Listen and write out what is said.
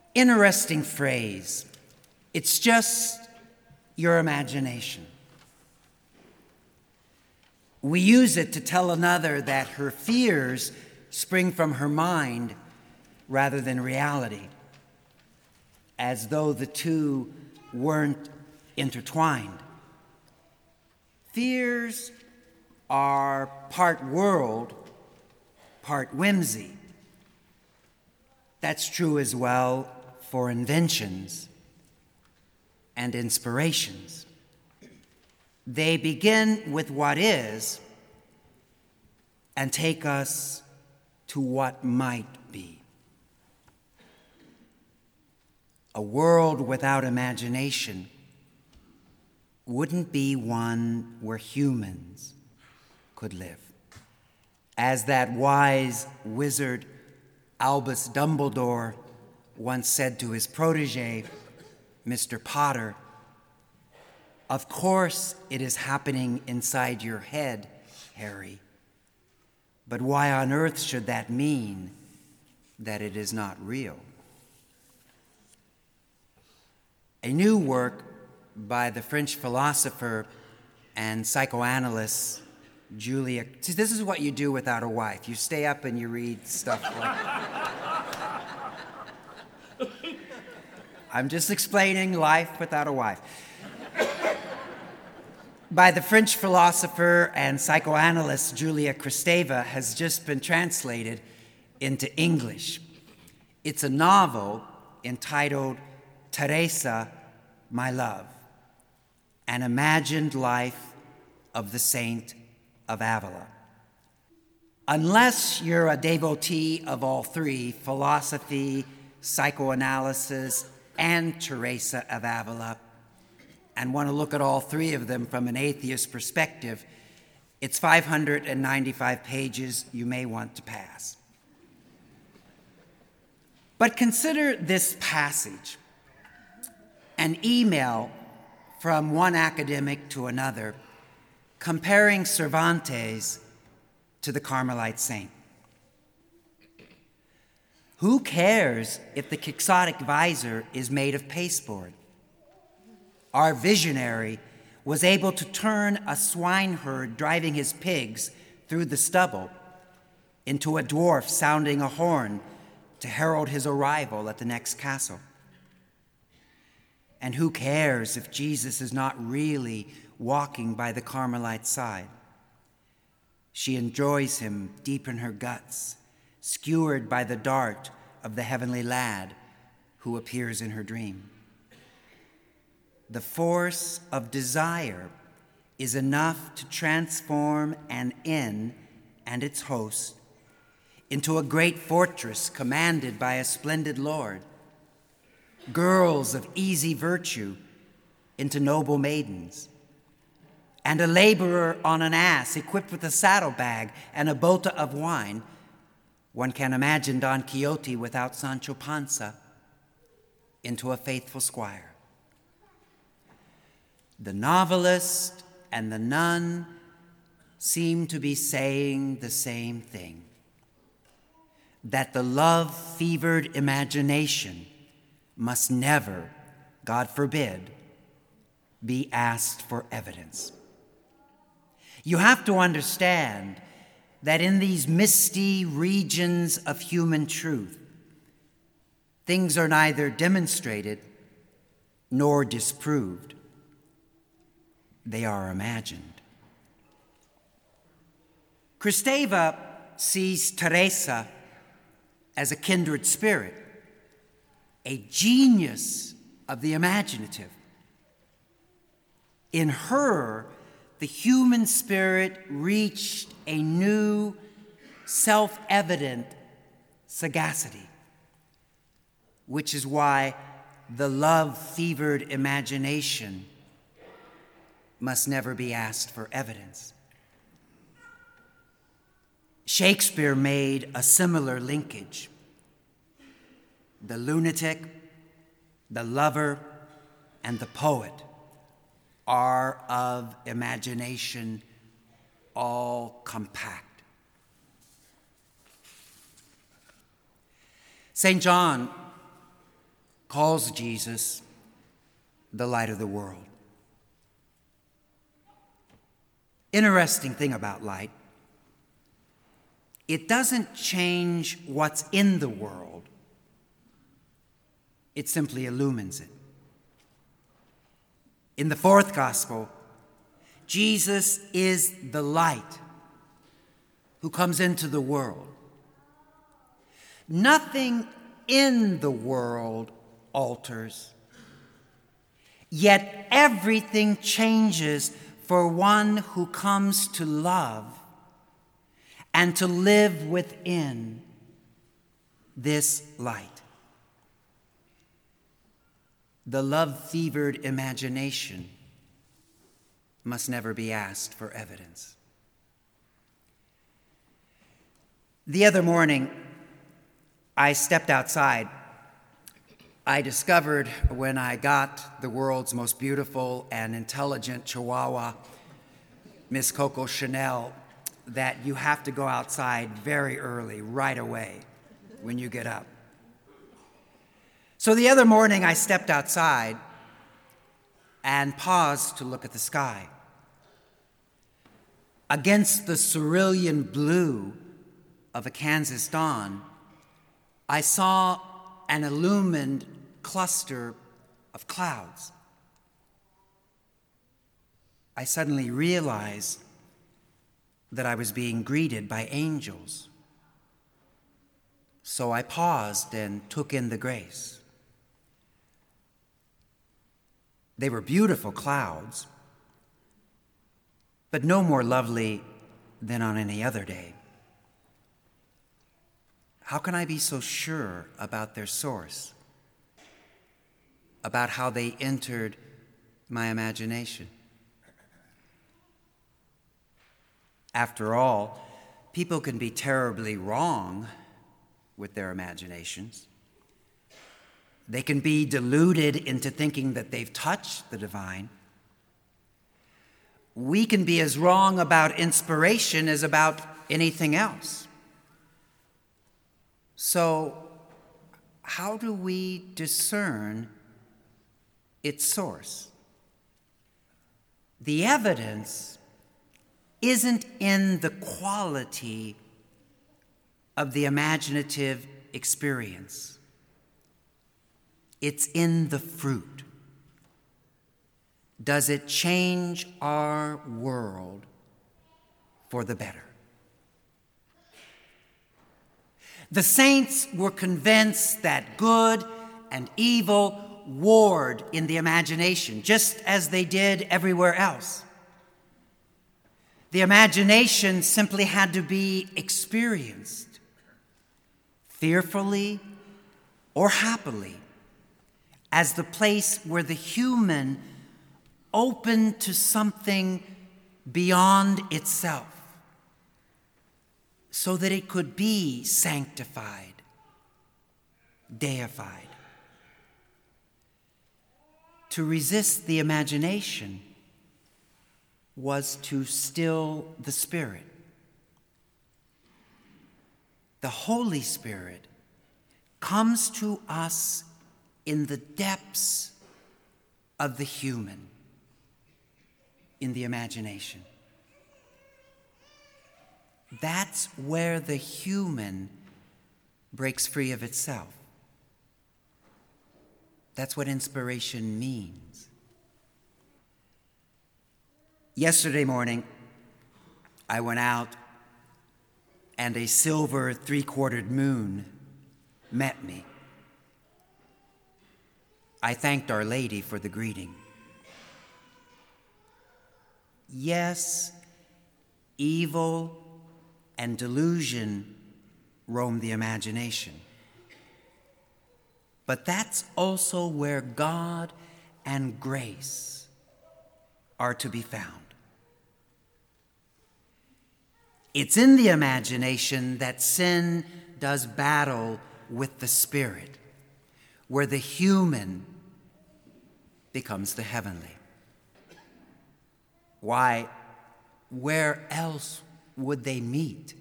Interesting phrase. It's just your imagination. We use it to tell another that her fears spring from her mind rather than reality, as though the two weren't intertwined. Fears are part world, part whimsy. That's true as well for inventions and inspirations. They begin with what is and take us to what might be. A world without imagination wouldn't be one where humans could live. As that wise wizard Albus Dumbledore once said to his protege, Mr. Potter, "Of course it is happening inside your head, Harry, but why on earth should that mean that it is not real?" A new work by the French philosopher and psychoanalyst Julia. See, this is what you do without a wife. You stay up and you read stuff like I'm just explaining life without a wife. By the French philosopher and psychoanalyst Julia Kristeva has just been translated into English. It's a novel entitled Teresa, My Love, an imagined life of the Saint of Avila. Unless you're a devotee of all three, philosophy, psychoanalysis, and Teresa of Avila, and want to look at all three of them from an atheist perspective, it's 595 pages you may want to pass. But consider this passage, an email from one academic to another, comparing Cervantes to the Carmelite saint. Who cares if the quixotic visor is made of pasteboard? Our visionary was able to turn a swineherd driving his pigs through the stubble into a dwarf sounding a horn to herald his arrival at the next castle. And who cares if Jesus is not really walking by the Carmelite's side? She enjoys him deep in her guts, skewered by the dart of the heavenly lad who appears in her dream. The force of desire is enough to transform an inn and its host into a great fortress commanded by a splendid lord, girls of easy virtue into noble maidens, and a laborer on an ass equipped with a saddlebag and a bota of wine. One can imagine Don Quixote without Sancho Panza into a faithful squire. The novelist and the nun seem to be saying the same thing, that the love-fevered imagination must never, God forbid, be asked for evidence. You have to understand that in these misty regions of human truth, things are neither demonstrated nor disproved. They are imagined. Kristeva sees Teresa as a kindred spirit, a genius of the imaginative. In her, the human spirit reached a new, self-evident sagacity, which is why the love-fevered imagination must never be asked for evidence. Shakespeare made a similar linkage. The lunatic, the lover, and the poet are of imagination all compact. St. John calls Jesus the light of the world. Interesting thing about light, it doesn't change what's in the world. It simply illumines it. In the fourth gospel, Jesus is the light who comes into the world. Nothing in the world alters, yet everything changes for one who comes to love and to live within this light. The love-fevered imagination must never be asked for evidence. The other morning, I stepped outside. I discovered when I got the world's most beautiful and intelligent Chihuahua, Miss Coco Chanel, that you have to go outside very early, right away, when you get up. So the other morning, I stepped outside and paused to look at the sky. Against the cerulean blue of a Kansas dawn, I saw an illumined cluster of clouds. I suddenly realized that I was being greeted by angels. So I paused and took in the grace. They were beautiful clouds, but no more lovely than on any other day. How can I be so sure about their source, about how they entered my imagination? After all, people can be terribly wrong with their imaginations. They can be deluded into thinking that they've touched the divine. We can be as wrong about inspiration as about anything else. So, how do we discern its source? The evidence isn't in the quality of the imaginative experience. It's in the fruit. Does it change our world for the better? The saints were convinced that good and evil warred in the imagination, just as they did everywhere else. The imagination simply had to be experienced, fearfully or happily, as the place where the human opened to something beyond itself, so that it could be sanctified, deified. To resist the imagination was to still the Spirit. The Holy Spirit comes to us in the depths of the human, in the imagination. That's where the human breaks free of itself. That's what inspiration means. Yesterday morning, I went out and a silver three-quartered moon met me. I thanked Our Lady for the greeting. Yes, evil and delusion roam the imagination. But that's also where God and grace are to be found. It's in the imagination that sin does battle with the Spirit, where the human becomes the heavenly. Why, where else would they meet?